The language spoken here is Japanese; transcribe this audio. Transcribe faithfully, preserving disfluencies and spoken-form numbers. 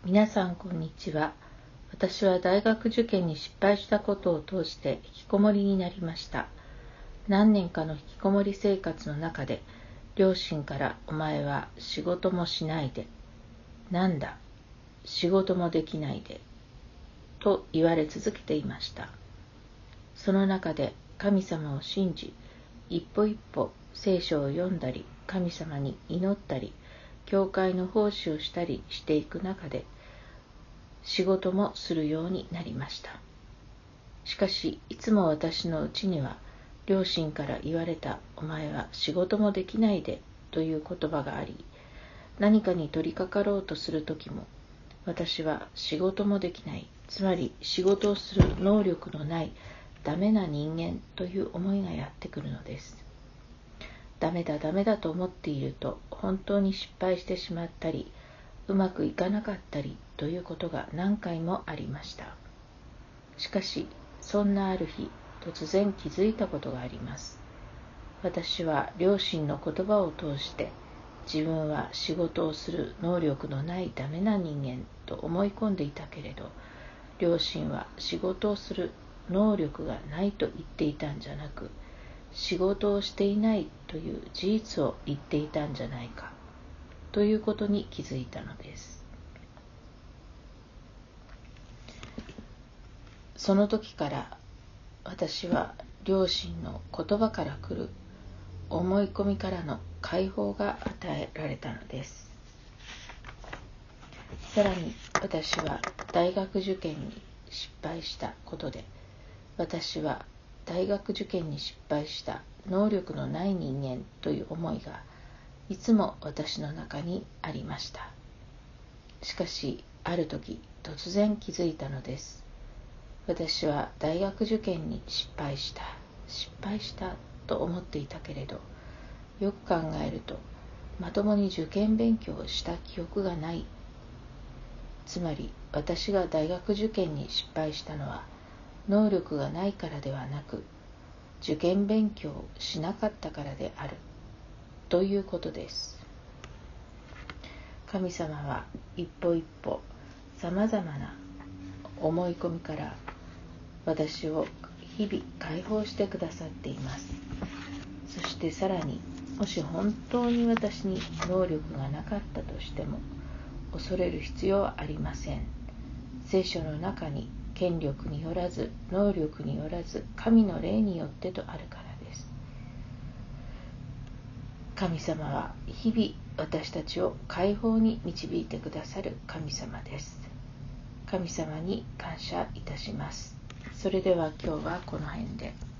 皆さんこんにちは。私は大学受験に失敗したことを通して引きこもりになりました。何年かの引きこもり生活の中で、両親からお前は仕事もしないで、なんだ、仕事もできないで、と言われ続けていました。その中で神様を信じ、一歩一歩聖書を読んだり、神様に祈ったり、教会の奉仕をしたりしていく中で、仕事もするようになりました。しかし、いつも私のうちには、両親から言われたお前は仕事もできないでという言葉があり、何かに取り掛かろうとするときも、私は仕事もできない、つまり仕事をする能力のないダメな人間という思いがやってくるのです。ダメだダメだと思っていると本当に失敗してしまったり、うまくいかなかったりということが何回もありました。しかし、そんなある日、突然気づいたことがあります。私は両親の言葉を通して、自分は仕事をする能力のないダメな人間と思い込んでいたけれど、両親は仕事をする能力がないと言っていたんじゃなく、仕事をしていないという事実を言っていたんじゃないか、ということに気づいたのです。その時から私は両親の言葉から来る思い込みからの解放が与えられたのです。さらに私は大学受験に失敗したことで、私は大学受験に失敗した能力のない人間という思いがいつも私の中にありました。しかしある時突然気づいたのです。私は大学受験に失敗した失敗したと思っていたけれど、よく考えるとまともに受験勉強をした記憶がない。つまり私が大学受験に失敗したのは能力がないからではなく、受験勉強をしなかったからであるということです。神様は一歩一歩さまざまな思い込みから私を日々解放してくださっています。そしてさらに、もし本当に私に能力がなかったとしても恐れる必要はありません。聖書の中に権力によらず能力によらず神の霊によってとあるからです。神様は日々私たちを解放に導いてくださる神様です。神様に感謝いたします。それでは今日はこの辺で。